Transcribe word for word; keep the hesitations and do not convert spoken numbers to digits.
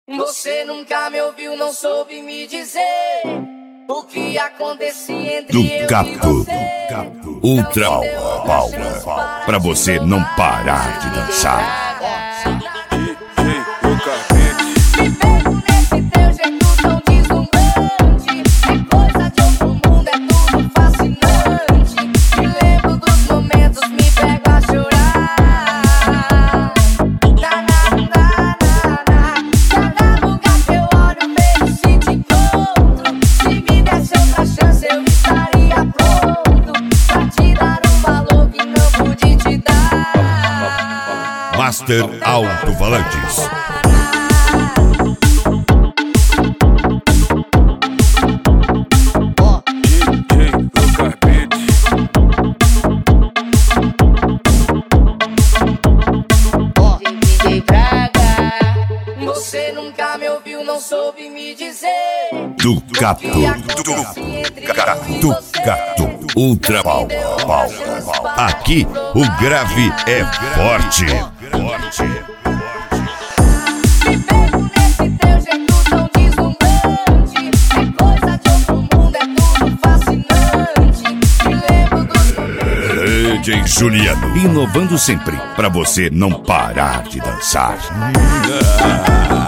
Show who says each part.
Speaker 1: Você nunca me ouviu, não soube me dizer o que acontecia entre eu e você.
Speaker 2: Ultra Power, pra você não parar de dançar. Master Alto-Falantes.
Speaker 1: Você nunca me ouviu, não soube me dizer
Speaker 2: do gato, do gato, Ultra Power. Aqui o grave é forte. D J Juliano, inovando sempre pra você não parar de dançar.